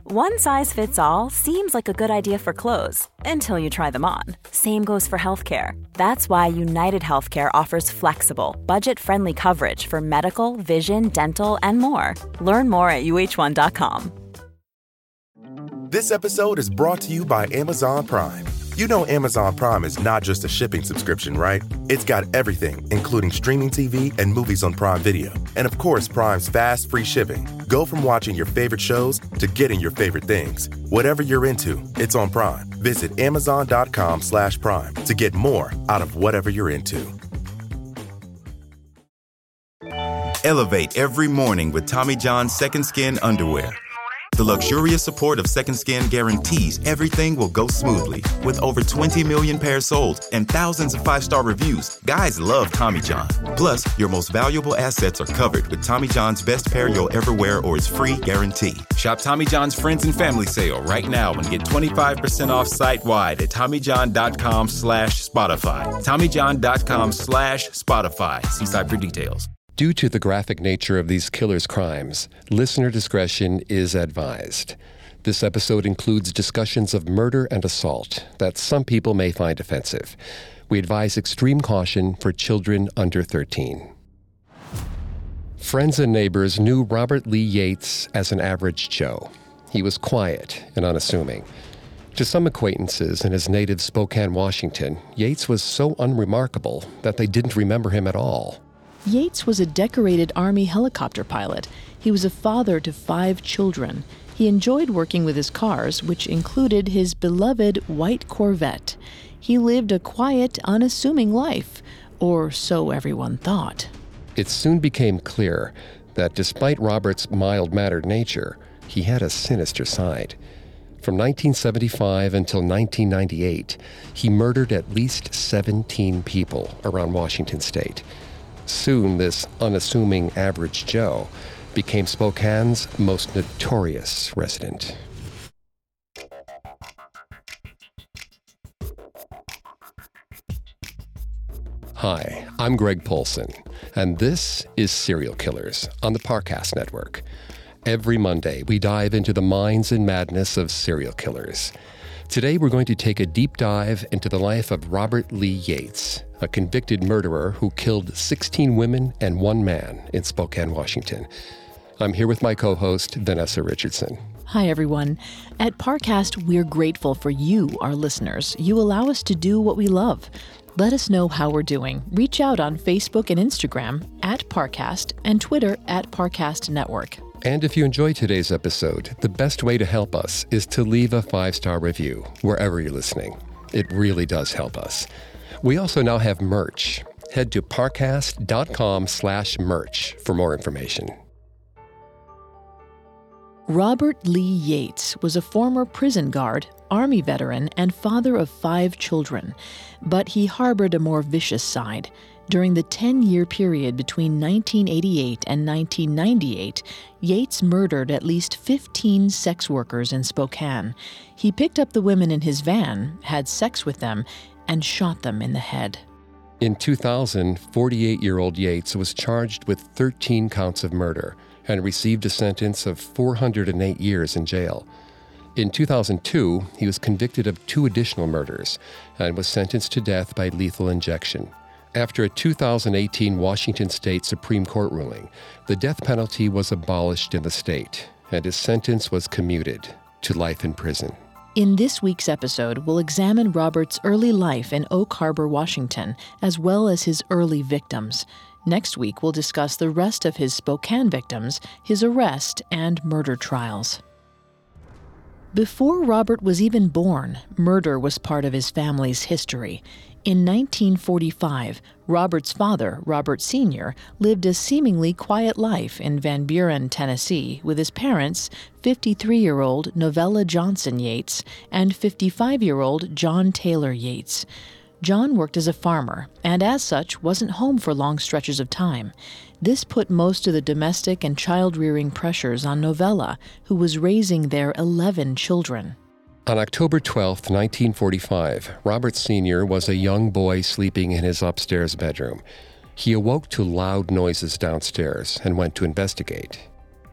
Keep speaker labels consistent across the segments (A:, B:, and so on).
A: One size fits all seems like a good idea for clothes until you try them on. Same goes for healthcare. That's why United Healthcare offers flexible, budget-friendly coverage for medical, vision, dental, and more. Learn more at uh1.com.
B: This episode is brought to you by Amazon Prime. You know Amazon Prime is not just a shipping subscription, right? It's got everything, including streaming TV and movies on Prime Video. And of course, Prime's fast, free shipping. Go from watching your favorite shows to getting your favorite things. Whatever you're into, it's on Prime. Visit amazon.com/Prime to get more out of whatever you're into.
C: Elevate every morning with Tommy John's Second Skin underwear. The luxurious support of Second Skin guarantees everything will go smoothly. With over 20 million pairs sold and thousands of 5-star reviews, guys love Tommy John. Plus, your most valuable assets are covered with Tommy John's best pair you'll ever wear or its free guarantee. Shop Tommy John's Friends and Family Sale right now and get 25% off site-wide at TommyJohn.com/Spotify. TommyJohn.com/Spotify. See site for details.
D: Due to the graphic nature of these killers' crimes, listener discretion is advised. This episode includes discussions of murder and assault that some people may find offensive. We advise extreme caution for children under 13. Friends and neighbors knew Robert Lee Yates as an average Joe. He was quiet and unassuming. To some acquaintances in his native Spokane, Washington, Yates was so unremarkable that they didn't remember him at all.
E: Yates was a decorated Army helicopter pilot. He was a father to 5 children. He enjoyed working with his cars, which included his beloved white Corvette. He lived a quiet, unassuming life, or so everyone thought.
D: It soon became clear that despite Robert's mild-mannered nature, he had a sinister side. From 1975 until 1998, he murdered at least 17 people around Washington state. Soon, this unassuming average Joe became Spokane's most notorious resident. Hi, I'm Greg Polson, and this is Serial Killers on the Parcast Network. Every Monday, we dive into the minds and madness of serial killers. Today, we're going to take a deep dive into the life of Robert Lee Yates, a convicted murderer who killed 16 women and 1 man in Spokane, Washington. I'm here with my co-host, Vanessa Richardson.
E: Hi, everyone. At Parcast, we're grateful for you, our listeners. You allow us to do what we love. Let us know how we're doing. Reach out on Facebook and Instagram at Parcast and Twitter at Parcast Network.
D: And if you enjoyed today's episode, the best way to help us is to leave a 5-star review wherever you're listening. It really does help us. We also now have merch. Head to parcast.com/merch for more information.
E: Robert Lee Yates was a former prison guard, Army veteran, and father of 5 children. But he harbored a more vicious side. During the 10-year period between 1988 and 1998, Yates murdered at least 15 sex workers in Spokane. He picked up the women in his van, had sex with them, and shot them in the head.
D: In 2000, 48-year-old Yates was charged with 13 counts of murder and received a sentence of 408 years in jail. In 2002, he was convicted of 2 additional murders and was sentenced to death by lethal injection. After a 2018 Washington State Supreme Court ruling, the death penalty was abolished in the state, and his sentence was commuted to life in prison.
E: In this week's episode, we'll examine Robert's early life in Oak Harbor, Washington, as well as his early victims. Next week, we'll discuss the rest of his Spokane victims, his arrest, and murder trials. Before Robert was even born, murder was part of his family's history. In 1945, Robert's father, Robert Sr., lived a seemingly quiet life in Van Buren, Tennessee, with his parents, 53-year-old Novella Johnson Yates and 55-year-old John Taylor Yates. John worked as a farmer, and as such, wasn't home for long stretches of time. This put most of the domestic and child-rearing pressures on Novella, who was raising their 11 children.
D: On October 12, 1945, Robert Sr. was a young boy sleeping in his upstairs bedroom. He awoke to loud noises downstairs and went to investigate.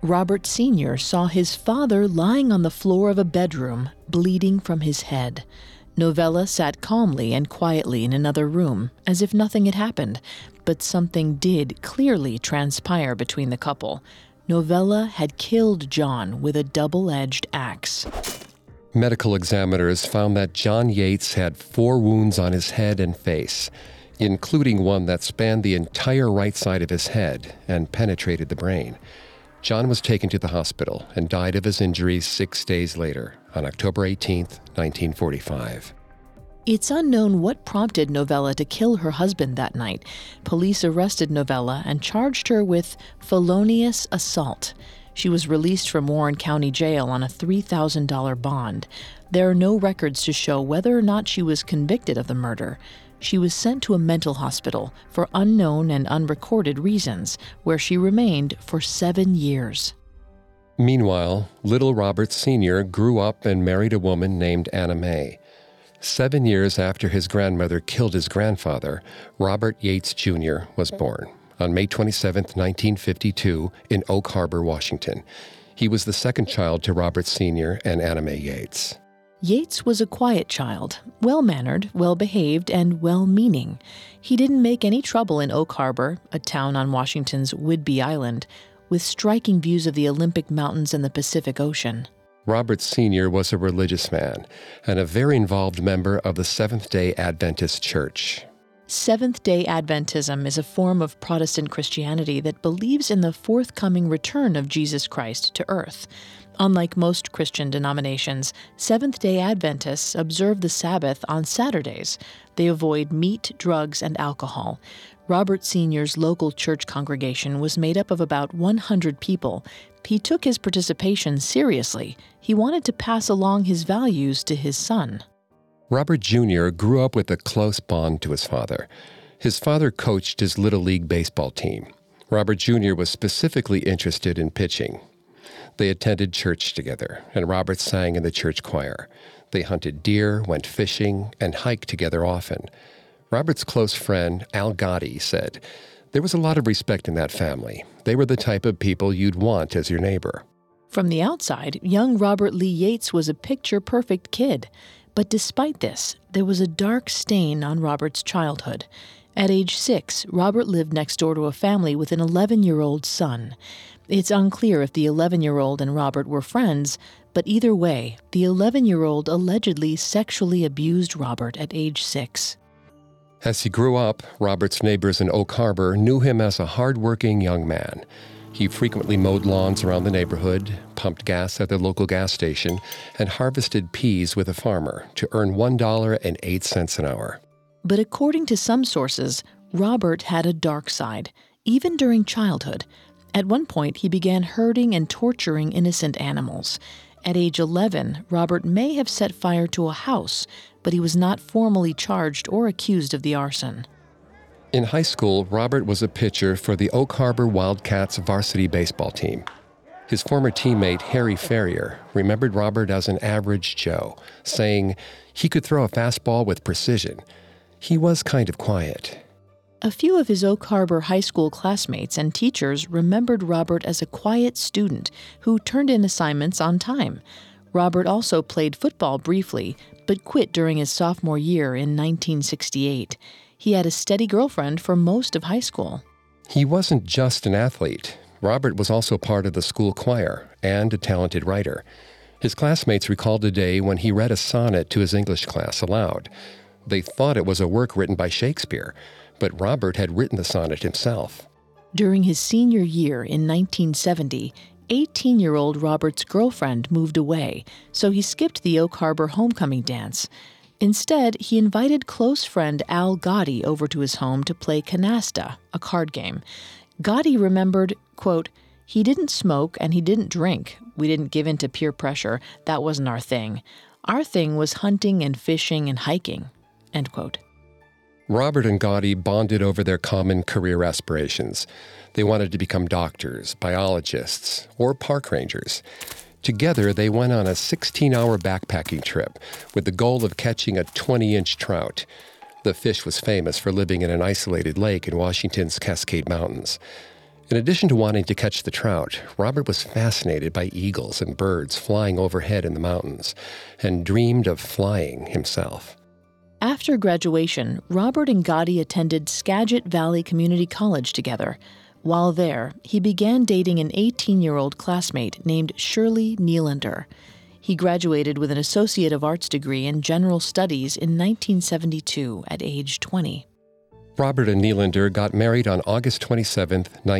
E: Robert Sr. saw his father lying on the floor of a bedroom, bleeding from his head. Novella sat calmly and quietly in another room, as if nothing had happened, but something did clearly transpire between the couple. Novella had killed John with a double-edged axe.
D: Medical examiners found that John Yates had 4 wounds on his head and face, including one that spanned the entire right side of his head and penetrated the brain. John was taken to the hospital and died of his injuries 6 days later, on October 18, 1945.
E: It's unknown what prompted Novella to kill her husband that night. Police arrested Novella and charged her with felonious assault. She was released from Warren County Jail on a $3,000 bond. There are no records to show whether or not she was convicted of the murder. She was sent to a mental hospital for unknown and unrecorded reasons, where she remained for 7 years.
D: Meanwhile, little Robert Sr. grew up and married a woman named Anna Mae. 7 years after his grandmother killed his grandfather, Robert Yates Jr. was born on May 27, 1952, in Oak Harbor, Washington. He was the second child to Robert Sr. and Anna Mae Yates.
E: Yates was a quiet child, well-mannered, well-behaved, and well-meaning. He didn't make any trouble in Oak Harbor, a town on Washington's Whidbey Island, with striking views of the Olympic Mountains and the Pacific Ocean.
D: Robert Sr. was a religious man and a very involved member of the Seventh-day Adventist Church.
E: Seventh-day Adventism is a form of Protestant Christianity that believes in the forthcoming return of Jesus Christ to earth. Unlike most Christian denominations, Seventh-day Adventists observe the Sabbath on Saturdays. They avoid meat, drugs, and alcohol. Robert Sr.'s local church congregation was made up of about 100 people. He took his participation seriously. He wanted to pass along his values to his son.
D: Robert Jr. grew up with a close bond to his father. His father coached his Little League baseball team. Robert Jr. was specifically interested in pitching. They attended church together, and Robert sang in the church choir. They hunted deer, went fishing, and hiked together often. Robert's close friend, Al Gotti, said, "There was a lot of respect in that family. They were the type of people you'd want as your neighbor."
E: From the outside, young Robert Lee Yates was a picture-perfect kid. But despite this, there was a dark stain on Robert's childhood. At age 6, Robert lived next door to a family with an 11-year-old son. It's unclear if the 11-year-old and Robert were friends, but either way, the 11-year-old allegedly sexually abused Robert at age 6.
D: As he grew up, Robert's neighbors in Oak Harbor knew him as a hard-working young man. He frequently mowed lawns around the neighborhood, pumped gas at the local gas station, and harvested peas with a farmer to earn $1.08 an hour.
E: But according to some sources, Robert had a dark side, even during childhood. At one point, he began hurting and torturing innocent animals. At age 11, Robert may have set fire to a house, but he was not formally charged or accused of the arson.
D: In high school, Robert was a pitcher for the Oak Harbor Wildcats varsity baseball team. His former teammate, Harry Ferrier, remembered Robert as an average Joe, saying he could throw a fastball with precision. He was kind of quiet.
E: A few of his Oak Harbor high school classmates and teachers remembered Robert as a quiet student who turned in assignments on time. Robert also played football briefly, but quit during his sophomore year in 1968. He had a steady girlfriend for most of high school.
D: He wasn't just an athlete. Robert was also part of the school choir and a talented writer. His classmates recalled a day when he read a sonnet to his English class aloud. They thought it was a work written by Shakespeare, but Robert had written the sonnet himself.
E: During his senior year in 1970, 18-year-old Robert's girlfriend moved away, so he skipped the Oak Harbor homecoming dance. Instead, he invited close friend Al Gotti over to his home to play canasta, a card game. Gotti remembered, quote, "He didn't smoke and he didn't drink. We didn't give in to peer pressure. That wasn't our thing. Our thing was hunting and fishing and hiking," end quote.
D: Robert and Gotti bonded over their common career aspirations. They wanted to become doctors, biologists, or park rangers. Together, they went on a 16-hour backpacking trip with the goal of catching a 20-inch trout. The fish was famous for living in an isolated lake in Washington's Cascade Mountains. In addition to wanting to catch the trout, Robert was fascinated by eagles and birds flying overhead in the mountains and dreamed of flying himself.
E: After graduation, Robert and Gotti attended Skagit Valley Community College together. While there, he began dating an 18-year-old classmate named Shirley Nylander. He graduated with an Associate of Arts degree in General Studies in 1972 at age 20.
D: Robert and Nylander got married on August 27,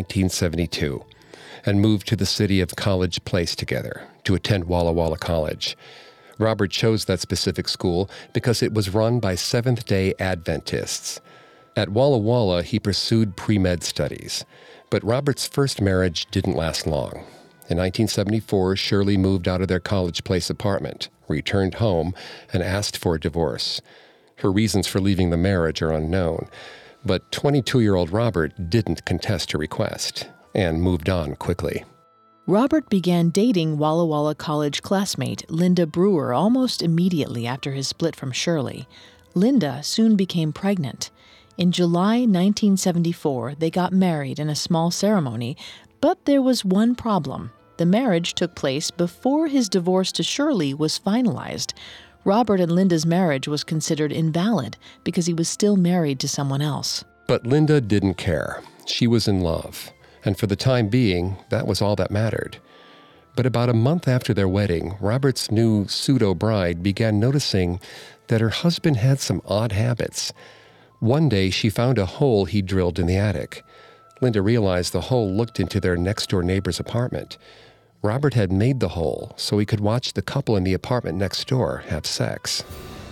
D: 1972, and moved to the city of College Place together to attend Walla Walla College. Robert chose that specific school because it was run by Seventh-day Adventists. At Walla Walla, he pursued pre-med studies, but Robert's first marriage didn't last long. In 1974, Shirley moved out of their College Place apartment, returned home, and asked for a divorce. Her reasons for leaving the marriage are unknown, but 22-year-old Robert didn't contest her request and moved on quickly.
E: Robert began dating Walla Walla College classmate Linda Brewer almost immediately after his split from Shirley. Linda soon became pregnant. In July 1974, they got married in a small ceremony, but there was one problem. The marriage took place before his divorce to Shirley was finalized. Robert and Linda's marriage was considered invalid because he was still married to someone else.
D: But Linda didn't care. She was in love. And for the time being, that was all that mattered. But about a month after their wedding, Robert's new pseudo-bride began noticing that her husband had some odd habits. One day, she found a hole he drilled in the attic. Linda realized the hole looked into their next-door neighbor's apartment. Robert had made the hole so he could watch the couple in the apartment next door have sex.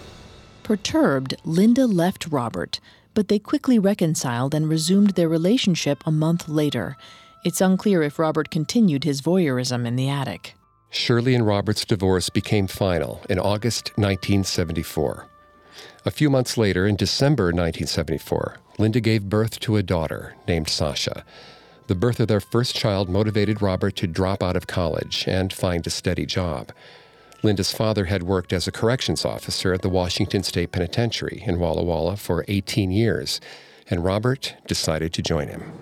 E: Perturbed, Linda left Robert, but they quickly reconciled and resumed their relationship a month later. It's unclear if Robert continued his voyeurism in the attic.
D: Shirley and Robert's divorce became final in August 1974. A few months later, in December 1974, Linda gave birth to a daughter named Sasha. The birth of their first child motivated Robert to drop out of college and find a steady job. Linda's father had worked as a corrections officer at the Washington State Penitentiary in Walla Walla for 18 years, and Robert decided to join him.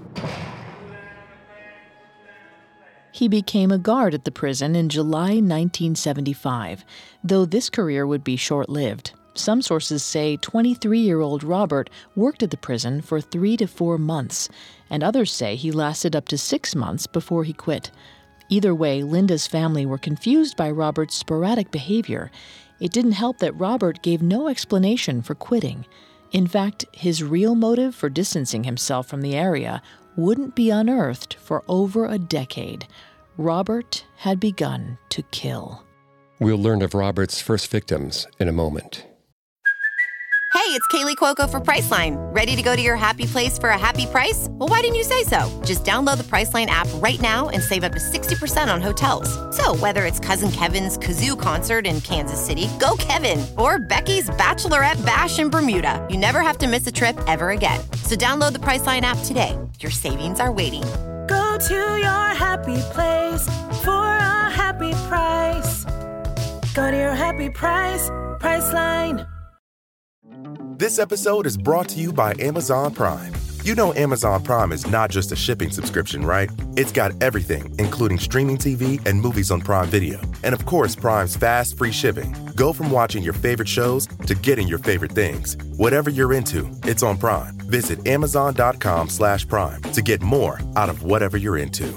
E: He became a guard at the prison in July 1975, though this career would be short-lived. Some sources say 23-year-old Robert worked at the prison for 3 to 4 months, and others say he lasted up to 6 months before he quit. Either way, Linda's family were confused by Robert's sporadic behavior. It didn't help that Robert gave no explanation for quitting. In fact, his real motive for distancing himself from the area wouldn't be unearthed for over a decade. Robert had begun to kill.
D: We'll learn of Robert's first victims in a moment.
F: Hey, it's Kaylee Cuoco for Priceline. Ready to go to your happy place for a happy price? Well, why didn't you say so? Just download the Priceline app right now and save up to 60% on hotels. So whether it's Cousin Kevin's Kazoo Concert in Kansas City, go Kevin, or Becky's Bachelorette Bash in Bermuda, you never have to miss a trip ever again. So download the Priceline app today. Your savings are waiting.
G: Go to your happy place for a happy price. Go to your happy price, Priceline.
B: This episode is brought to you by Amazon Prime. You know Amazon Prime is not just a shipping subscription, right? It's got everything, including streaming TV and movies on Prime Video. And of course, Prime's fast, free shipping. Go from watching your favorite shows to getting your favorite things. Whatever you're into, it's on Prime. Visit Amazon.com/Prime to get more out of whatever you're into.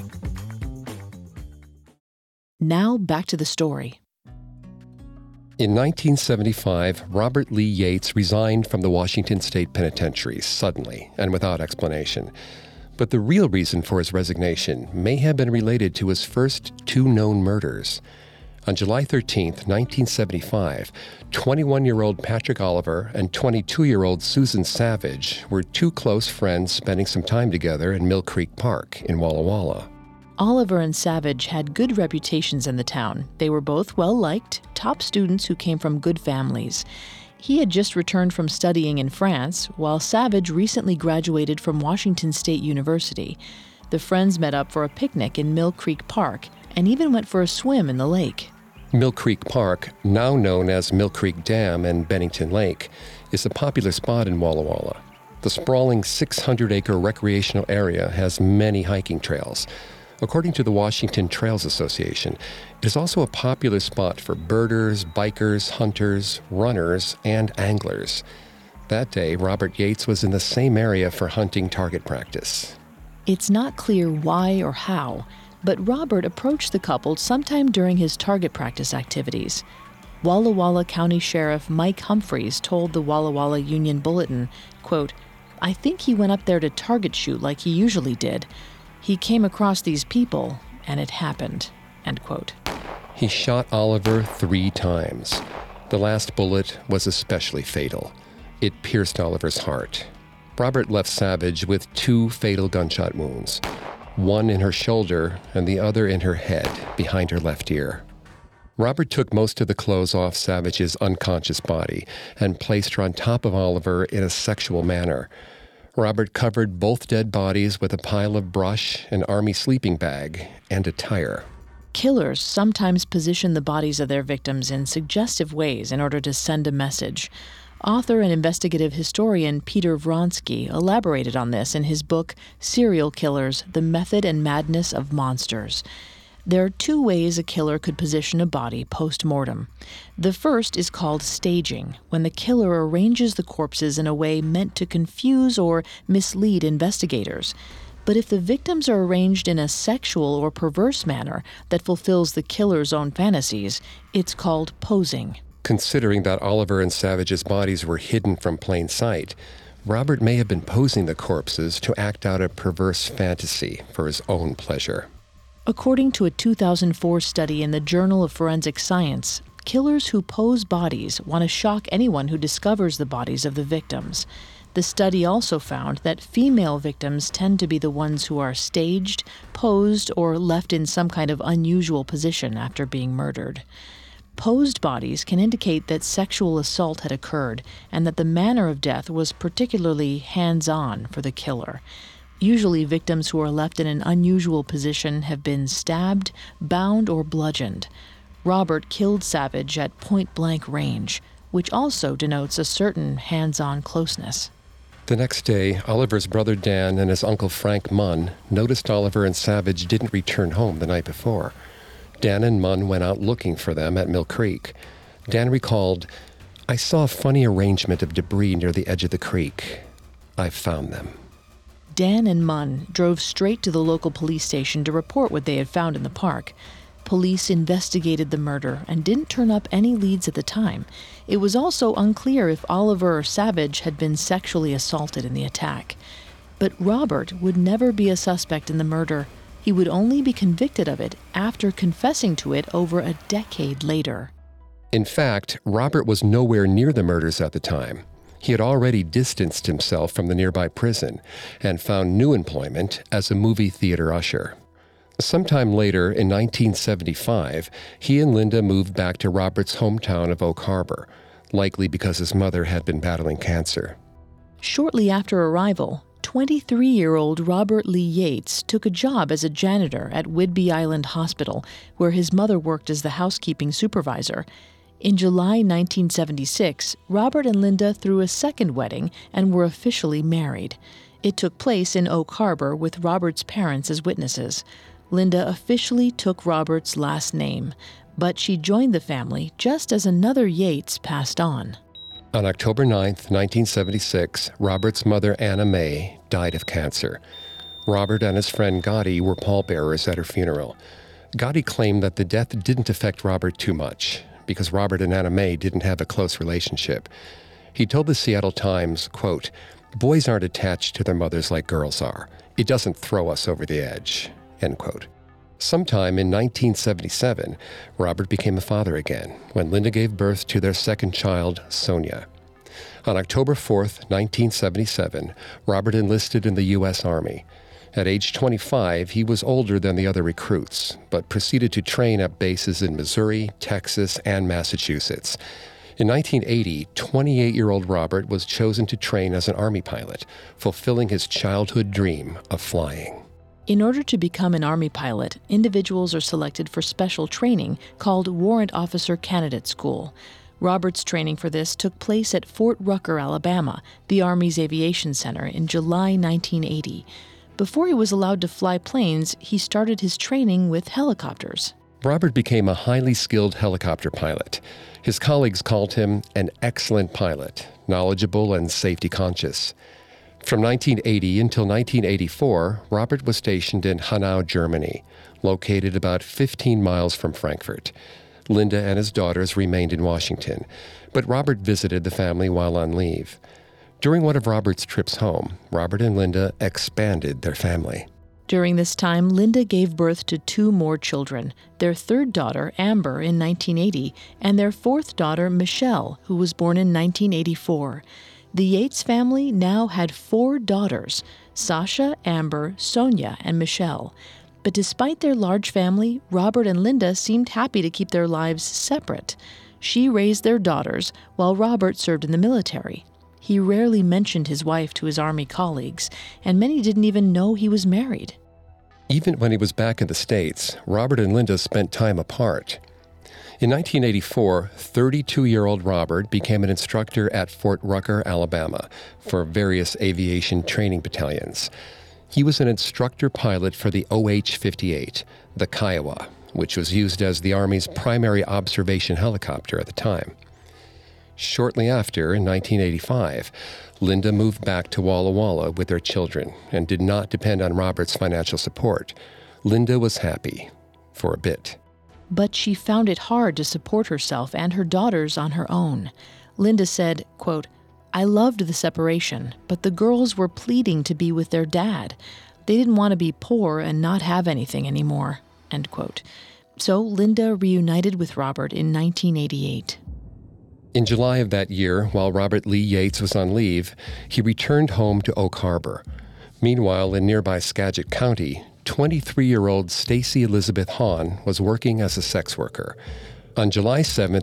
E: Now back to the story.
D: In 1975, Robert Lee Yates resigned from the Washington State Penitentiary suddenly and without explanation. But the real reason for his resignation may have been related to his first 2 known murders. On July 13, 1975, 21-year-old Patrick Oliver and 22-year-old Susan Savage were 2 close friends spending some time together in Mill Creek Park in Walla Walla.
E: Oliver and Savage had good reputations in the town. They were both well-liked, top students who came from good families. He had just returned from studying in France, while Savage recently graduated from Washington State University. The friends met up for a picnic in Mill Creek Park and even went for a swim in the lake.
D: Mill Creek Park, now known as Mill Creek Dam and Bennington Lake, is a popular spot in Walla Walla. The sprawling 600-acre recreational area has many hiking trails. According to the Washington Trails Association, it is also a popular spot for birders, bikers, hunters, runners, and anglers. That day, Robert Yates was in the same area for hunting target practice.
E: It's not clear why or how, but Robert approached the couple sometime during his target practice activities. Walla Walla County Sheriff Mike Humphreys told the Walla Walla Union Bulletin, quote, "I think he went up there to target shoot like he usually did. He came across these people, and it happened," end quote.
D: He shot Oliver 3 times. The last bullet was especially fatal. It pierced Oliver's heart. Robert left Savage with 2 fatal gunshot wounds, one in her shoulder and the other in her head, behind her left ear. Robert took most of the clothes off Savage's unconscious body and placed her on top of Oliver in a sexual manner. Robert covered both dead bodies with a pile of brush, an army sleeping bag, and a tire.
E: Killers sometimes position the bodies of their victims in suggestive ways in order to send a message. Author and investigative historian Peter Vronsky elaborated on this in his book, Serial Killers: The Method and Madness of Monsters. There are 2 ways a killer could position a body post-mortem. The first is called staging, when the killer arranges the corpses in a way meant to confuse or mislead investigators. But if the victims are arranged in a sexual or perverse manner that fulfills the killer's own fantasies, it's called posing.
D: Considering that Oliver and Savage's bodies were hidden from plain sight, Robert may have been posing the corpses to act out a perverse fantasy for his own pleasure.
E: According to a 2004 study in the Journal of Forensic Science, killers who pose bodies want to shock anyone who discovers the bodies of the victims. The study also found that female victims tend to be the ones who are staged, posed, or left in some kind of unusual position after being murdered. Posed bodies can indicate that sexual assault had occurred and that the manner of death was particularly hands-on for the killer. Usually, victims who are left in an unusual position have been stabbed, bound, or bludgeoned. Robert killed Savage at point-blank range, which also denotes a certain hands-on closeness.
D: The next day, Oliver's brother Dan and his uncle Frank Munn noticed Oliver and Savage didn't return home the night before. Dan and Munn went out looking for them at Mill Creek. Dan recalled, "I saw a funny arrangement of debris near the edge of the creek. I found them."
E: Dan and Munn drove straight to the local police station to report what they had found in the park. Police investigated the murder and didn't turn up any leads at the time. It was also unclear if Oliver or Savage had been sexually assaulted in the attack. But Robert would never be a suspect in the murder. He would only be convicted of it after confessing to it over a decade later.
D: In fact, Robert was nowhere near the murders at the time. He had already distanced himself from the nearby prison and found new employment as a movie theater usher. Sometime later, in 1975, he and Linda moved back to Robert's hometown of Oak Harbor, likely because his mother had been battling cancer.
E: Shortly after arrival, 23-year-old Robert Lee Yates took a job as a janitor at Whidbey Island Hospital, where his mother worked as the housekeeping supervisor. In July 1976, Robert and Linda threw a second wedding and were officially married. It took place in Oak Harbor with Robert's parents as witnesses. Linda officially took Robert's last name, but she joined the family just as another Yates passed on.
D: On October 9, 1976, Robert's mother, Anna Mae, died of cancer. Robert and his friend Gotti were pallbearers at her funeral. Gotti claimed that the death didn't affect Robert too much, because Robert and Anna Mae didn't have a close relationship. He told the Seattle Times, quote, "Boys aren't attached to their mothers like girls are. It doesn't throw us over the edge," end quote. Sometime in 1977, Robert became a father again when Linda gave birth to their second child, Sonia. On October 4, 1977, Robert enlisted in the U.S. Army. At age 25, he was older than the other recruits, but proceeded to train at bases in Missouri, Texas, and Massachusetts. In 1980, 28-year-old Robert was chosen to train as an Army pilot, fulfilling his childhood dream of flying.
E: In order to become an Army pilot, individuals are selected for special training called Warrant Officer Candidate School. Robert's training for this took place at Fort Rucker, Alabama, the Army's aviation center, in July 1980. Before he was allowed to fly planes, he started his training with helicopters.
D: Robert became a highly skilled helicopter pilot. His colleagues called him an excellent pilot, knowledgeable and safety conscious. From 1980 until 1984, Robert was stationed in Hanau, Germany, located about 15 miles from Frankfurt. Linda and his daughters remained in Washington, but Robert visited the family while on leave. During one of Robert's trips home, Robert and Linda expanded their family.
E: During this time, Linda gave birth to 2 more children, their third daughter, Amber, in 1980, and their fourth daughter, Michelle, who was born in 1984. The Yates family now had 4 daughters, Sasha, Amber, Sonia, and Michelle. But despite their large family, Robert and Linda seemed happy to keep their lives separate. She raised their daughters, while Robert served in the military. He rarely mentioned his wife to his Army colleagues, and many didn't even know he was married.
D: Even when he was back in the States, Robert and Linda spent time apart. In 1984, 32-year-old Robert became an instructor at Fort Rucker, Alabama, for various aviation training battalions. He was an instructor pilot for the OH-58, the Kiowa, which was used as the Army's primary observation helicopter at the time. Shortly after, in 1985, Linda moved back to Walla Walla with their children and did not depend on Robert's financial support. Linda was happy, for a bit.
E: But she found it hard to support herself and her daughters on her own. Linda said, quote, "I loved the separation, but the girls were pleading to be with their dad. They didn't want to be poor and not have anything anymore," end quote. So Linda reunited with Robert in 1988.
D: In July of that year, while Robert Lee Yates was on leave, he returned home to Oak Harbor. Meanwhile, in nearby Skagit County, 23-year-old Stacy Elizabeth Hahn was working as a sex worker. On July 7,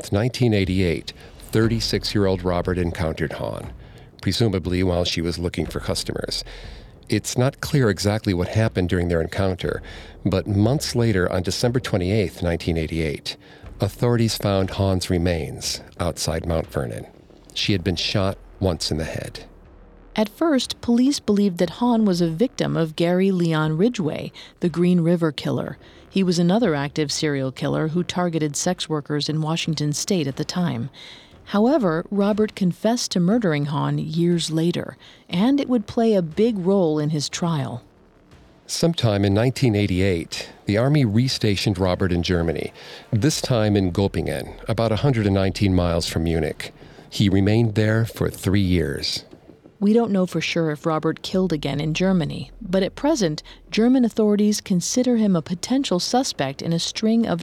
D: 1988, 36-year-old Robert encountered Hahn, presumably while she was looking for customers. It's not clear exactly what happened during their encounter, but months later, on December 28, 1988, authorities found Hahn's remains outside Mount Vernon. She had been shot once in the head.
E: At first, police believed that Hahn was a victim of Gary Leon Ridgway, the Green River Killer. He was another active serial killer who targeted sex workers in Washington state at the time. However, Robert confessed to murdering Hahn years later, and it would play a big role in his trial.
D: Sometime in 1988, the Army restationed Robert in Germany, this time in Göppingen, about 119 miles from Munich. He remained there for 3 years.
E: We don't know for sure if Robert killed again in Germany, but at present, German authorities consider him a potential suspect in a string of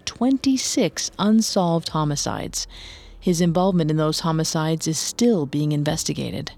E: 26 unsolved homicides. His involvement in those homicides is still being investigated.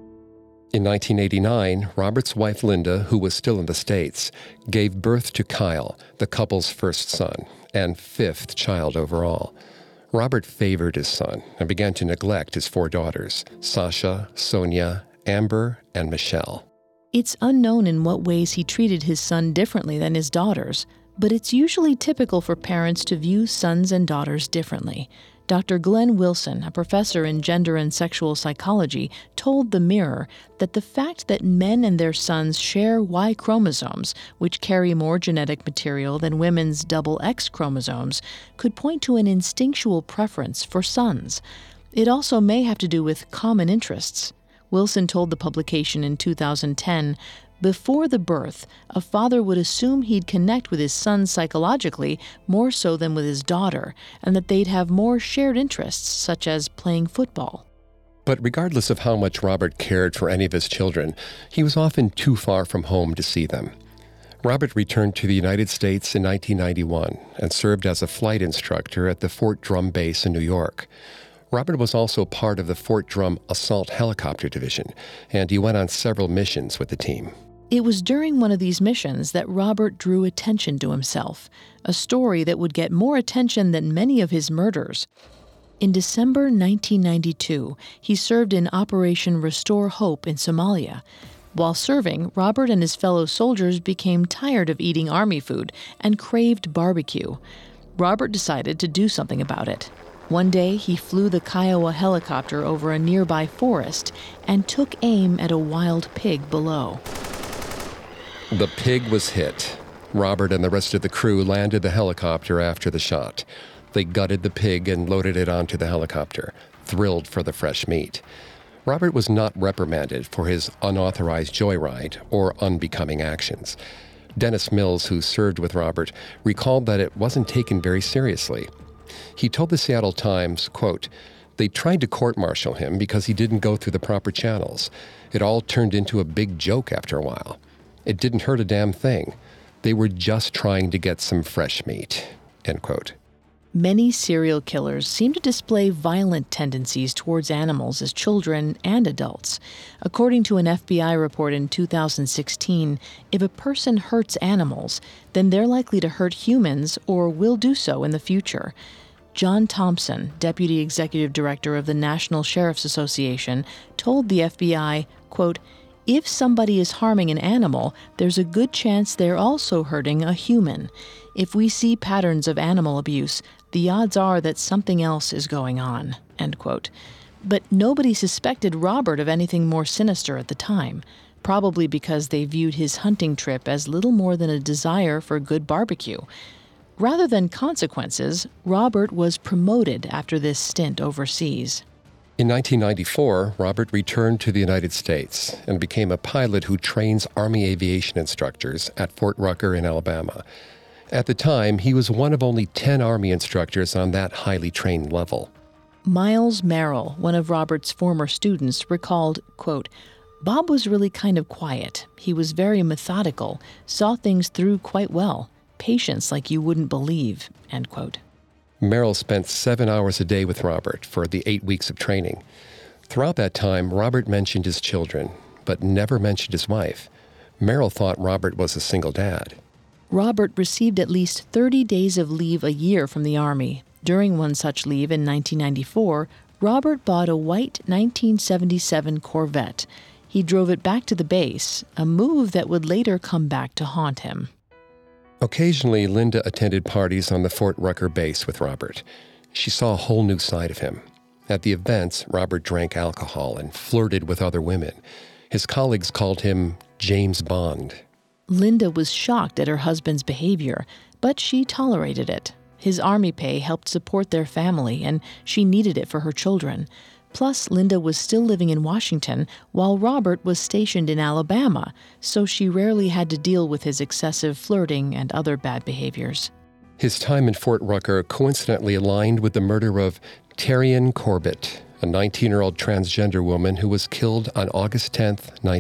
D: In 1989, Robert's wife Linda, who was still in the States, gave birth to Kyle, the couple's first son, and 5th child overall. Robert favored his son and began to neglect his 4 daughters, Sasha, Sonia, Amber, and Michelle.
E: It's unknown in what ways he treated his son differently than his daughters, but it's usually typical for parents to view sons and daughters differently. Dr. Glenn Wilson, a professor in gender and sexual psychology, told The Mirror that the fact that men and their sons share Y chromosomes, which carry more genetic material than women's double X chromosomes, could point to an instinctual preference for sons. It also may have to do with common interests. Wilson told the publication in 2010, "Before the birth, a father would assume he'd connect with his son psychologically more so than with his daughter, and that they'd have more shared interests, such as playing football."
D: But regardless of how much Robert cared for any of his children, he was often too far from home to see them. Robert returned to the United States in 1991 and served as a flight instructor at the Fort Drum base in New York. Robert was also part of the Fort Drum Assault Helicopter Division, and he went on several missions with the team.
E: It was during one of these missions that Robert drew attention to himself, a story that would get more attention than many of his murders. In December 1992, he served in Operation Restore Hope in Somalia. While serving, Robert and his fellow soldiers became tired of eating Army food and craved barbecue. Robert decided to do something about it. One day, he flew the Kiowa helicopter over a nearby forest and took aim at a wild pig below.
D: The pig was hit. Robert and the rest of the crew landed the helicopter after the shot. They gutted the pig and loaded it onto the helicopter, thrilled for the fresh meat. Robert was not reprimanded for his unauthorized joyride or unbecoming actions. Dennis Mills, who served with Robert, recalled that it wasn't taken very seriously. He told the Seattle Times, quote, "They tried to court-martial him because he didn't go through the proper channels. It all turned into a big joke after a while. It didn't hurt a damn thing. They were just trying to get some fresh meat," end quote.
E: Many serial killers seem to display violent tendencies towards animals as children and adults. According to an FBI report in 2016, if a person hurts animals, then they're likely to hurt humans or will do so in the future. John Thompson, Deputy Executive Director of the National Sheriff's Association, told the FBI, quote, "If somebody is harming an animal, there's a good chance they're also hurting a human. If we see patterns of animal abuse, the odds are that something else is going on," end quote. But nobody suspected Robert of anything more sinister at the time, probably because they viewed his hunting trip as little more than a desire for good barbecue. Rather than consequences, Robert was promoted after this stint overseas.
D: In 1994, Robert returned to the United States and became a pilot who trains Army aviation instructors at Fort Rucker in Alabama. At the time, he was one of only 10 Army instructors on that highly trained level.
E: Miles Merrill, one of Robert's former students, recalled, quote, "Bob was really kind of quiet. He was very methodical, saw things through quite well. Patience like you wouldn't believe," end quote.
D: Merrill spent 7 hours a day with Robert for the 8 weeks of training. Throughout that time, Robert mentioned his children, but never mentioned his wife. Merrill thought Robert was a single dad.
E: Robert received at least 30 days of leave a year from the Army. During one such leave in 1994, Robert bought a white 1977 Corvette. He drove it back to the base, a move that would later come back to haunt him.
D: Occasionally, Linda attended parties on the Fort Rucker base with Robert. She saw a whole new side of him. At the events, Robert drank alcohol and flirted with other women. His colleagues called him James Bond.
E: Linda was shocked at her husband's behavior, but she tolerated it. His Army pay helped support their family, and she needed it for her children. Plus, Linda was still living in Washington while Robert was stationed in Alabama, so she rarely had to deal with his excessive flirting and other bad behaviors.
D: His time in Fort Rucker coincidentally aligned with the murder of Terrian Corbett, a 19-year-old transgender woman who was killed on August 10,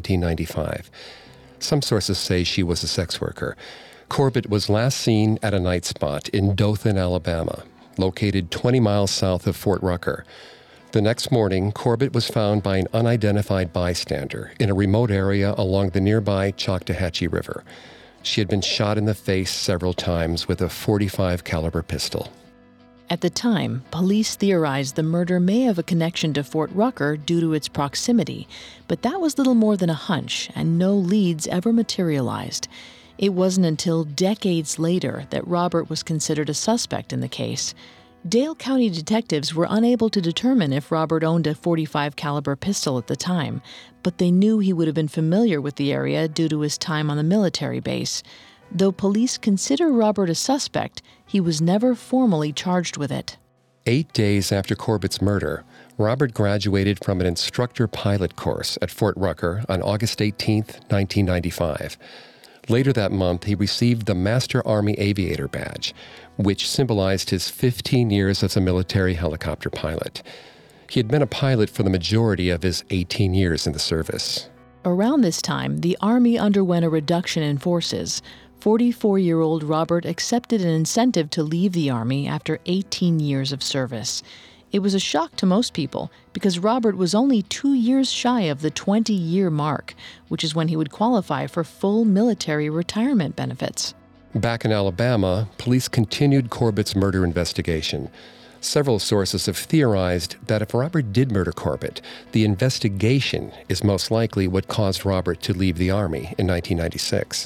D: 1995. Some sources say she was a sex worker. Corbett was last seen at a night spot in Dothan, Alabama, located 20 miles south of Fort Rucker. The next morning, Corbett was found by an unidentified bystander in a remote area along the nearby Choctawhatchee River. She had been shot in the face several times with a .45 caliber pistol.
E: At the time, police theorized the murder may have a connection to Fort Rucker due to its proximity, but that was little more than a hunch, and no leads ever materialized. It wasn't until decades later that Robert was considered a suspect in the case. Dale County detectives were unable to determine if Robert owned a .45 caliber pistol at the time, but they knew he would have been familiar with the area due to his time on the military base. Though police consider Robert a suspect, he was never formally charged with it.
D: 8 days after Corbett's murder, Robert graduated from an instructor pilot course at Fort Rucker on August 18, 1995. Later that month, he received the Master Army Aviator Badge, which symbolized his 15 years as a military helicopter pilot. He had been a pilot for the majority of his 18 years in the service.
E: Around this time, the Army underwent a reduction in forces. 44-year-old Robert accepted an incentive to leave the Army after 18 years of service. It was a shock to most people because Robert was only 2 years shy of the 20-year mark, which is when he would qualify for full military retirement benefits.
D: Back in Alabama, police continued Corbett's murder investigation. Several sources have theorized that if Robert did murder Corbett, the investigation is most likely what caused Robert to leave the Army in 1996.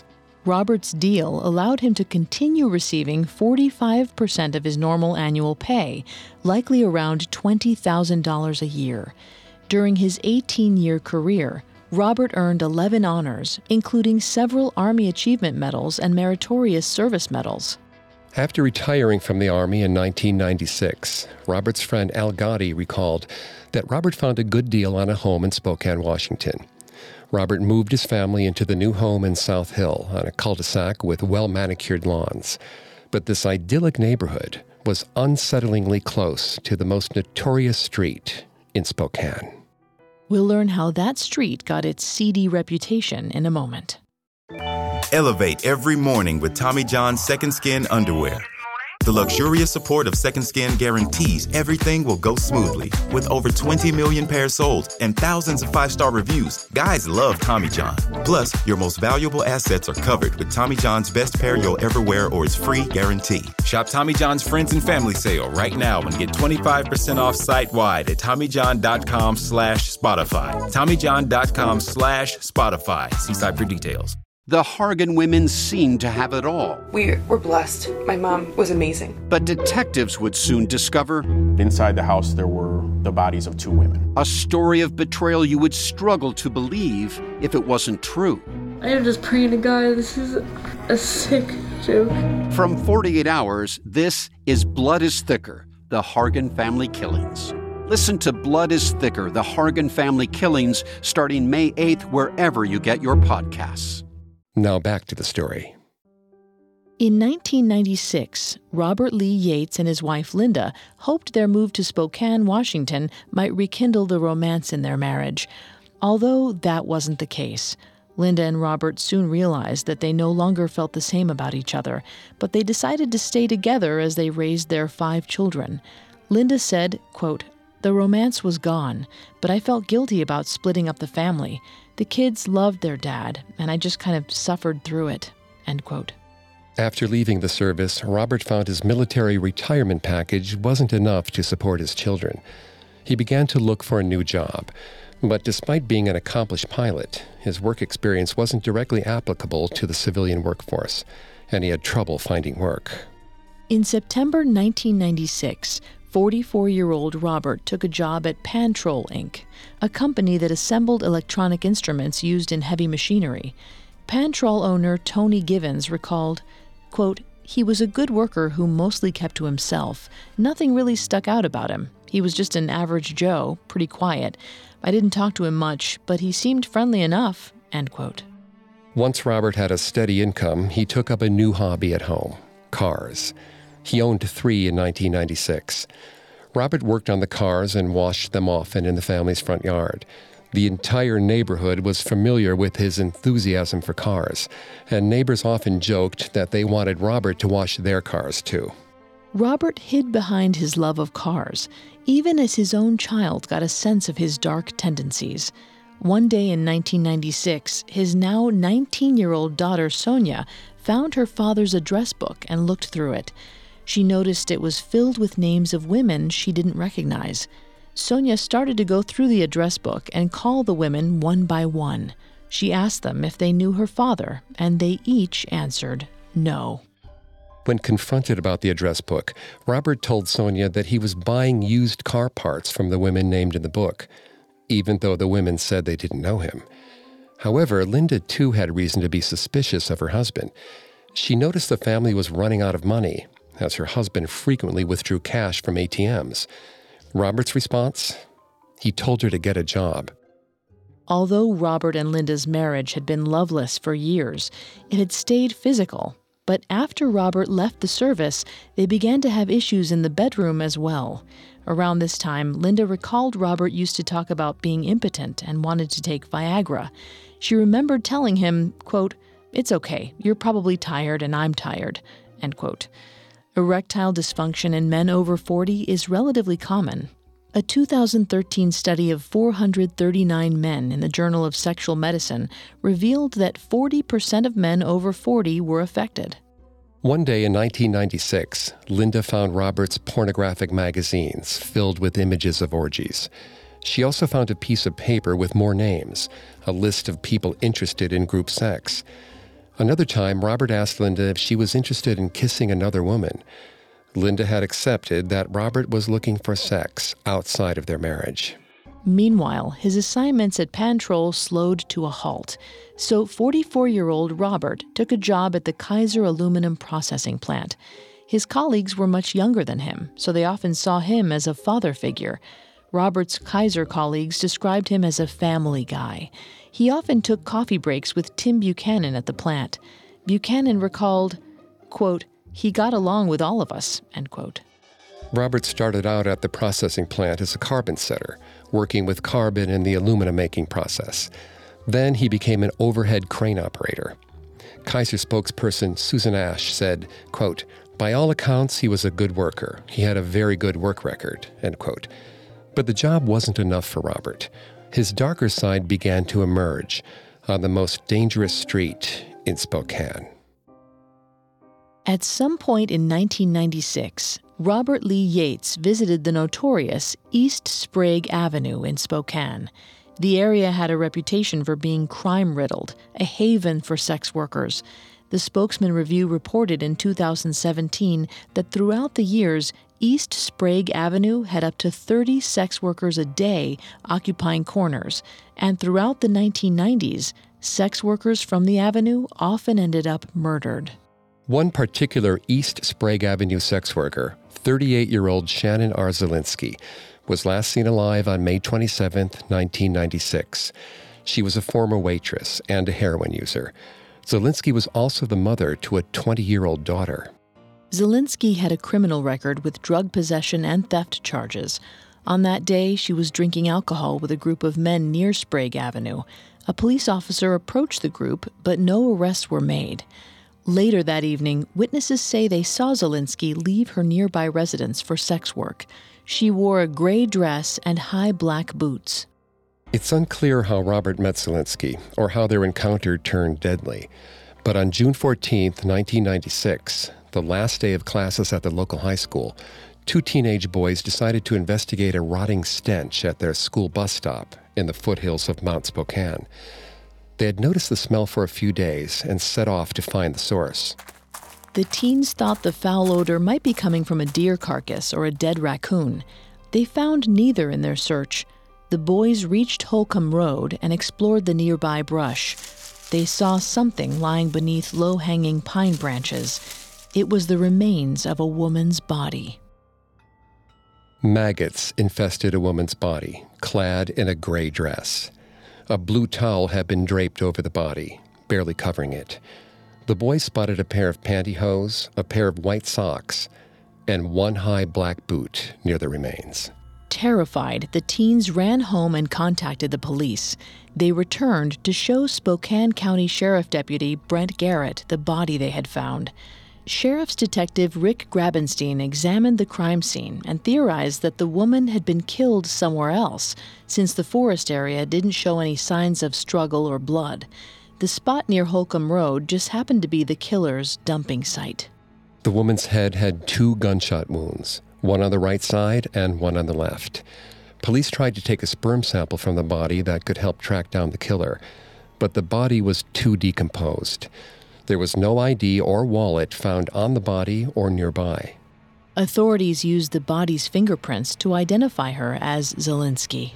E: Robert's deal allowed him to continue receiving 45% of his normal annual pay, likely around $20,000 a year. During his 18-year career, Robert earned 11 honors, including several Army Achievement Medals and Meritorious Service Medals.
D: After retiring from the Army in 1996, Robert's friend Al Gotti recalled that Robert found a good deal on a home in Spokane, Washington. Robert moved his family into the new home in South Hill on a cul-de-sac with well-manicured lawns. But this idyllic neighborhood was unsettlingly close to the most notorious street in Spokane.
E: We'll learn how that street got its seedy reputation in a moment.
C: Elevate every morning with Tommy John's Second Skin underwear. The luxurious support of Second Skin guarantees everything will go smoothly. With over 20 million pairs sold and thousands of 5-star reviews, guys love Tommy John. Plus, your most valuable assets are covered with Tommy John's best pair you'll ever wear or its free guarantee. Shop Tommy John's Friends and Family Sale right now and get 25% off site-wide at TommyJohn.com/Spotify. TommyJohn.com/Spotify. See site for details.
H: The Hargan women seemed to have it all.
I: We were blessed. My mom was amazing.
H: But detectives would soon discover
J: inside the house there were the bodies of 2 women.
H: A story of betrayal you would struggle to believe if it wasn't true.
K: I am just praying to God, this is a sick joke.
H: From 48 Hours, this is Blood is Thicker, the Hargan Family Killings. Listen to Blood is Thicker, the Hargan Family Killings, starting May 8th, wherever you get your podcasts.
D: Now back to the story.
E: In 1996, Robert Lee Yates and his wife Linda hoped their move to Spokane, Washington might rekindle the romance in their marriage. Although that wasn't the case. Linda and Robert soon realized that they no longer felt the same about each other, but they decided to stay together as they raised their 5 children. Linda said, quote, "The romance was gone, but I felt guilty about splitting up the family. The kids loved their dad, and I just kind of suffered through it," end quote.
D: After leaving the service, Robert found his military retirement package wasn't enough to support his children. He began to look for a new job. But despite being an accomplished pilot, his work experience wasn't directly applicable to the civilian workforce, and he had trouble finding work.
E: In September 1996, 44-year-old Robert took a job at Pantrol, Inc., a company that assembled electronic instruments used in heavy machinery. Pantrol owner Tony Givens recalled, quote, "He was a good worker who mostly kept to himself. Nothing really stuck out about him. He was just an average Joe, pretty quiet. I didn't talk to him much, but he seemed friendly enough," end quote.
D: Once Robert had a steady income, he took up a new hobby at home, cars. He owned 3 in 1996. Robert worked on the cars and washed them often in the family's front yard. The entire neighborhood was familiar with his enthusiasm for cars, and neighbors often joked that they wanted Robert to wash their cars too.
E: Robert hid behind his love of cars, even as his own child got a sense of his dark tendencies. One day in 1996, his now 19-year-old daughter Sonia found her father's address book and looked through it. She noticed it was filled with names of women she didn't recognize. Sonia started to go through the address book and call the women one by one. She asked them if they knew her father, and they each answered no.
D: When confronted about the address book, Robert told Sonia that he was buying used car parts from the women named in the book, even though the women said they didn't know him. However, Linda too had reason to be suspicious of her husband. She noticed the family was running out of money, as her husband frequently withdrew cash from ATMs. Robert's response? He told her to get a job.
E: Although Robert and Linda's marriage had been loveless for years, it had stayed physical. But after Robert left the service, they began to have issues in the bedroom as well. Around this time, Linda recalled Robert used to talk about being impotent and wanted to take Viagra. She remembered telling him, quote, "It's okay, you're probably tired and I'm tired," end quote. Erectile dysfunction in men over 40 is relatively common. A 2013 study of 439 men in the Journal of Sexual Medicine revealed that 40% of men over 40 were affected.
D: One day in 1996, Linda found Robert's pornographic magazines filled with images of orgies. She also found a piece of paper with more names, a list of people interested in group sex. Another time, Robert asked Linda if she was interested in kissing another woman. Linda had accepted that Robert was looking for sex outside of their marriage.
E: Meanwhile, his assignments at Pantrol slowed to a halt, so 44-year-old Robert took a job at the Kaiser aluminum processing plant. His colleagues were much younger than him, so they often saw him as a father figure. Robert's Kaiser colleagues described him as a family guy. He often took coffee breaks with Tim Buchanan at the plant. Buchanan recalled, quote, "He got along with all of us," end quote.
D: Robert started out at the processing plant as a carbon setter, working with carbon in the aluminum making process. Then he became an overhead crane operator. Kaiser spokesperson Susan Ash said, quote, "By all accounts, he was a good worker. He had a very good work record," end quote. But the job wasn't enough for Robert. His darker side began to emerge on the most dangerous street in Spokane.
E: At some point in 1996, Robert Lee Yates visited the notorious East Sprague Avenue in Spokane. The area had a reputation for being crime-riddled, a haven for sex workers. The Spokesman Review reported in 2017 that throughout the years, East Sprague Avenue had up to 30 sex workers a day occupying corners, and throughout the 1990s, sex workers from the avenue often ended up murdered.
D: One particular East Sprague Avenue sex worker, 38-year-old Shannon R. Zielinski, was last seen alive on May 27, 1996. She was a former waitress and a heroin user. Zielinski was also the mother to a 20-year-old daughter.
E: Zielinski had a criminal record with drug possession and theft charges. On that day, she was drinking alcohol with a group of men near Sprague Avenue. A police officer approached the group, but no arrests were made. Later that evening, witnesses say they saw Zielinski leave her nearby residence for sex work. She wore a gray dress and high black boots.
D: It's unclear how Robert met Zielinski or how their encounter turned deadly. But on June 14, 1996, the last day of classes at the local high school, two teenage boys decided to investigate a rotting stench at their school bus stop in the foothills of Mount Spokane. They had noticed the smell for a few days and set off to find the source.
E: The teens thought the foul odor might be coming from a deer carcass or a dead raccoon. They found neither in their search. The boys reached Holcomb Road and explored the nearby brush. They saw something lying beneath low-hanging pine branches. It was the remains of a woman's body.
D: Maggots infested a woman's body, clad in a gray dress. A blue towel had been draped over the body, barely covering it. The boys spotted a pair of pantyhose, a pair of white socks, and one high black boot near the remains.
E: Terrified, the teens ran home and contacted the police. They returned to show Spokane County Sheriff Deputy Brent Garrett the body they had found. Sheriff's Detective Rick Grabenstein examined the crime scene and theorized that the woman had been killed somewhere else, since the forest area didn't show any signs of struggle or blood. The spot near Holcomb Road just happened to be the killer's dumping site.
D: The woman's head had 2 gunshot wounds, one on the right side and one on the left. Police tried to take a sperm sample from the body that could help track down the killer, but the body was too decomposed. There was no ID or wallet found on the body or nearby.
E: Authorities used the body's fingerprints to identify her as Zielinski.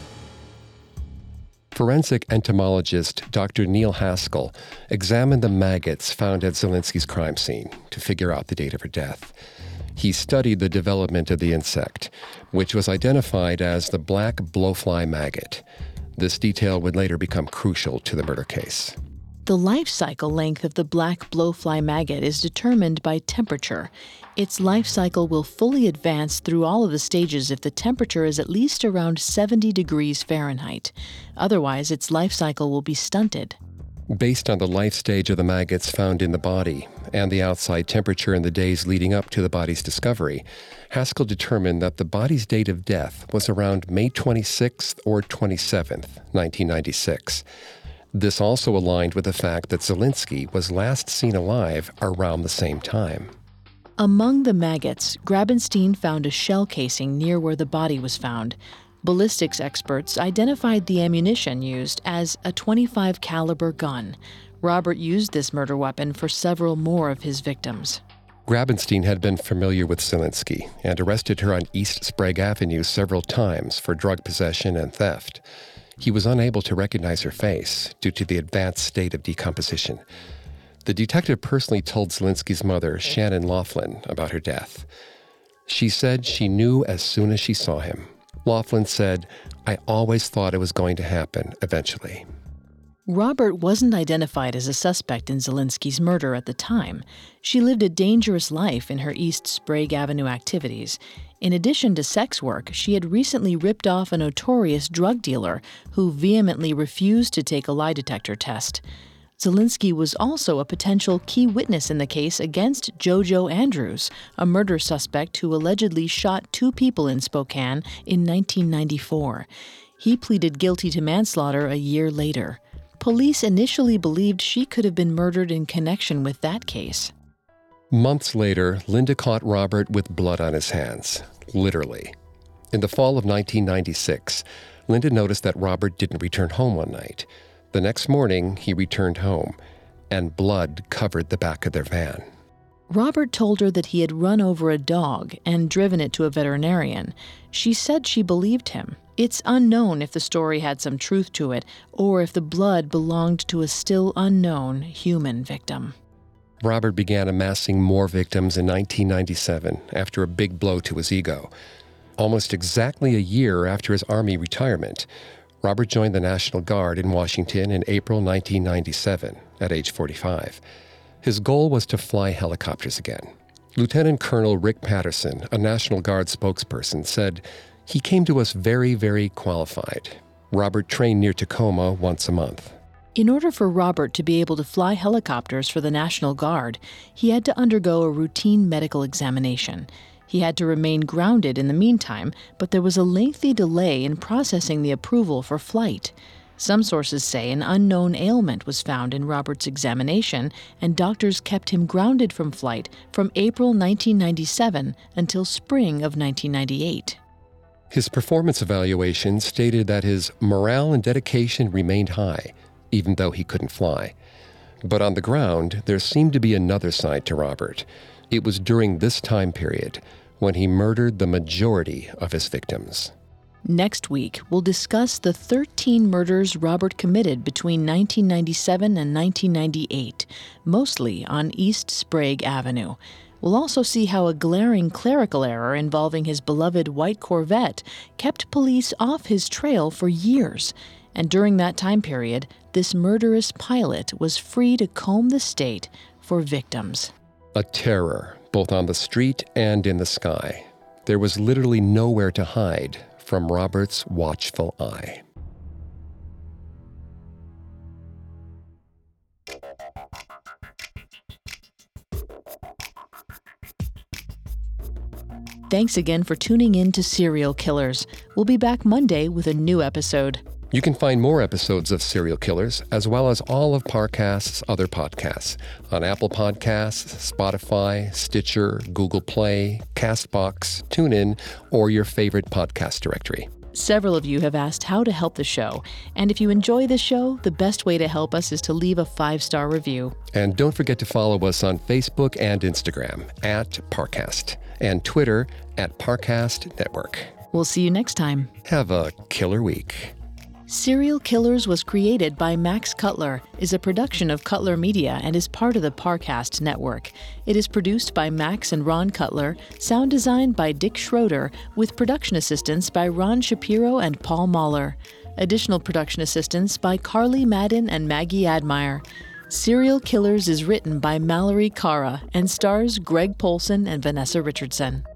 D: Forensic entomologist Dr. Neil Haskell examined the maggots found at Zielinski's crime scene to figure out the date of her death. He studied the development of the insect, which was identified as the black blowfly maggot. This detail would later become crucial to the murder case.
E: The life cycle length of the black blowfly maggot is determined by temperature. Its life cycle will fully advance through all of the stages if the temperature is at least around 70 degrees Fahrenheit. Otherwise, its life cycle will be stunted.
D: Based on the life stage of the maggots found in the body and the outside temperature in the days leading up to the body's discovery, Haskell determined that the body's date of death was around May 26th or 27th, 1996. This also aligned with the fact that Zielinski was last seen alive around the same time.
E: Among the maggots, Grabenstein found a shell casing near where the body was found. Ballistics experts identified the ammunition used as a .25 caliber gun. Robert used this murder weapon for several more of his victims.
D: Grabenstein had been familiar with Zielinski and arrested her on East Sprague Avenue several times for drug possession and theft. He was unable to recognize her face due to the advanced state of decomposition. The detective personally told Zielinski's mother, Shannon Laughlin, about her death. She said she knew as soon as she saw him. Laughlin said, "I always thought it was going to happen eventually."
E: Robert wasn't identified as a suspect in Zielinski's murder at the time. She lived a dangerous life in her East Sprague Avenue activities. In addition to sex work, she had recently ripped off a notorious drug dealer who vehemently refused to take a lie detector test. Zielinski was also a potential key witness in the case against Jojo Andrews, a murder suspect who allegedly shot 2 people in Spokane in 1994. He pleaded guilty to manslaughter a year later. Police initially believed she could have been murdered in connection with that case.
D: Months later, Linda caught Robert with blood on his hands, literally. In the fall of 1996, Linda noticed that Robert didn't return home one night. The next morning, he returned home, and blood covered the back of their van.
E: Robert told her that he had run over a dog and driven it to a veterinarian. She said she believed him. It's unknown if the story had some truth to it or if the blood belonged to a still unknown human victim.
D: Robert began amassing more victims in 1997 after a big blow to his ego. Almost exactly a year after his Army retirement, Robert joined the National Guard in Washington in April 1997 at age 45. His goal was to fly helicopters again. Lieutenant Colonel Rick Patterson, a National Guard spokesperson, said, "He came to us very, very qualified. Robert trained near Tacoma once a month."
E: In order for Robert to be able to fly helicopters for the National Guard, he had to undergo a routine medical examination. He had to remain grounded in the meantime, but there was a lengthy delay in processing the approval for flight. Some sources say an unknown ailment was found in Robert's examination, and doctors kept him grounded from flight from April 1997 until spring of 1998.
D: His performance evaluation stated that his morale and dedication remained high, even though he couldn't fly. But on the ground, there seemed to be another side to Robert. It was during this time period when he murdered the majority of his victims.
E: Next week, we'll discuss the 13 murders Robert committed between 1997 and 1998, mostly on East Sprague Avenue. We'll also see how a glaring clerical error involving his beloved white Corvette kept police off his trail for years. And during that time period, this murderous pilot was free to comb the state for victims.
D: A terror, both on the street and in the sky. There was literally nowhere to hide from Robert's watchful eye.
E: Thanks again for tuning in to Serial Killers. We'll be back Monday with a new episode.
D: You can find more episodes of Serial Killers, as well as all of Parcast's other podcasts, on Apple Podcasts, Spotify, Stitcher, Google Play, CastBox, TuneIn, or your favorite podcast directory.
E: Several of you have asked how to help the show, and if you enjoy the show, the best way to help us is to leave a 5-star review.
D: And don't forget to follow us on Facebook and Instagram at Parcast, and Twitter at Parcast Network.
E: We'll see you next time.
D: Have a killer week.
E: Serial Killers was created by Max Cutler, is a production of Cutler Media, and is part of the Parcast network. It is produced by Max and Ron Cutler, sound designed by Dick Schroeder, with production assistance by Ron Shapiro and Paul Mahler. Additional production assistance by Carly Madden and Maggie Admire. Serial Killers is written by Mallory Cara and stars Greg Polson and Vanessa Richardson.